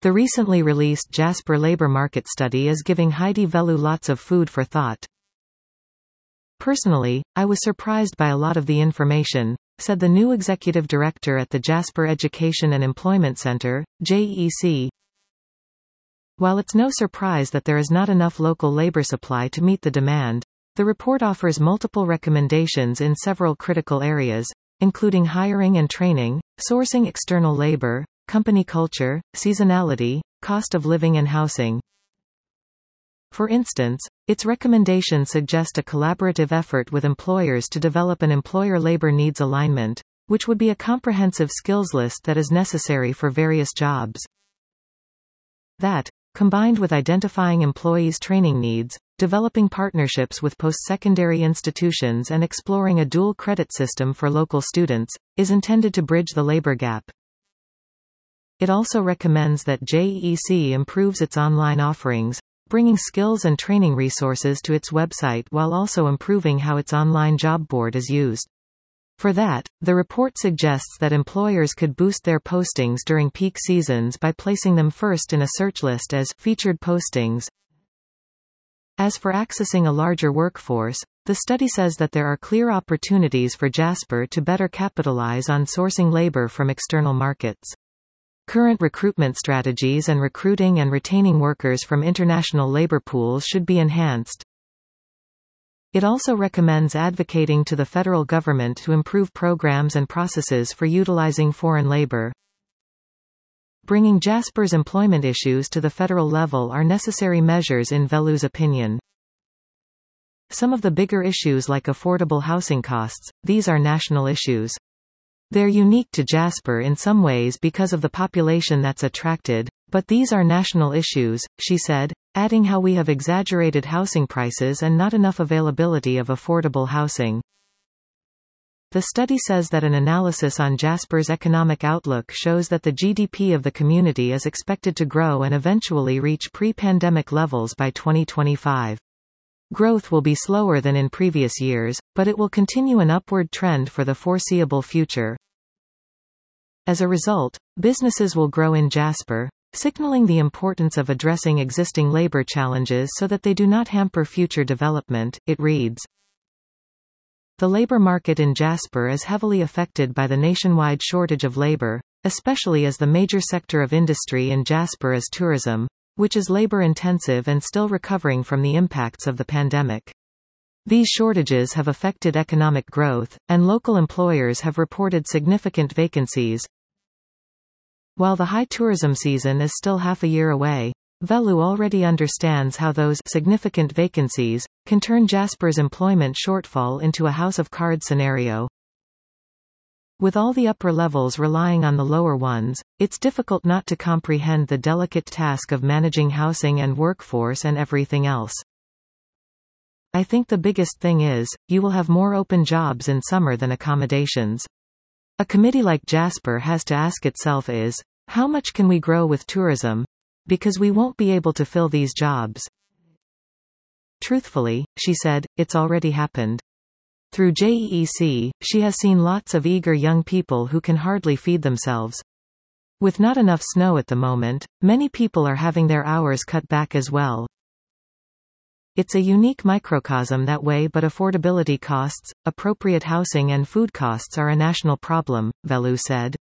The recently released Jasper labor market study is giving Heidi Velu lots of food for thought. Personally, I was surprised by a lot of the information, said the new executive director at the Jasper Education and Employment Center, JEC. While it's no surprise that there is not enough local labor supply to meet the demand, the report offers multiple recommendations in several critical areas, including hiring and training, sourcing external labor, company culture, seasonality, cost of living and housing. For instance, its recommendations suggest a collaborative effort with employers to develop an employer labor needs alignment, which would be a comprehensive skills list that is necessary for various jobs. That, combined with identifying employees' training needs, developing partnerships with post-secondary institutions and exploring a dual credit system for local students, is intended to bridge the labor gap. It also recommends that JEC improves its online offerings, bringing skills and training resources to its website while also improving how its online job board is used. For that, the report suggests that employers could boost their postings during peak seasons by placing them first in a search list as featured postings. As for accessing a larger workforce, the study says that there are clear opportunities for Jasper to better capitalize on sourcing labor from external markets. Current recruitment strategies and recruiting and retaining workers from international labor pools should be enhanced. It also recommends advocating to the federal government to improve programs and processes for utilizing foreign labor. Bringing Jasper's employment issues to the federal level are necessary measures in Velu's opinion. Some of the bigger issues like affordable housing costs, these are national issues. They're unique to Jasper in some ways because of the population that's attracted, but these are national issues, she said, adding how we have exaggerated housing prices and not enough availability of affordable housing. The study says that an analysis on Jasper's economic outlook shows that the GDP of the community is expected to grow and eventually reach pre-pandemic levels by 2025. Growth will be slower than in previous years, but it will continue an upward trend for the foreseeable future. As a result, businesses will grow in Jasper, signaling the importance of addressing existing labor challenges so that they do not hamper future development, it reads. The labor market in Jasper is heavily affected by the nationwide shortage of labor, especially as the major sector of industry in Jasper is tourism, which is labor-intensive and still recovering from the impacts of the pandemic. These shortages have affected economic growth, and local employers have reported significant vacancies. While the high tourism season is still half a year away, Velu already understands how those significant vacancies can turn Jasper's employment shortfall into a house of cards scenario. With all the upper levels relying on the lower ones, it's difficult not to comprehend the delicate task of managing housing and workforce and everything else. I think the biggest thing is, you will have more open jobs in summer than accommodations. A committee like Jasper has to ask itself is, how much can we grow with tourism? Because we won't be able to fill these jobs. Truthfully, she said, it's already happened. Through JEC, she has seen lots of eager young people who can hardly feed themselves. With not enough snow at the moment, many people are having their hours cut back as well. It's a unique microcosm that way, but affordability costs, appropriate housing and food costs are a national problem, Velu said.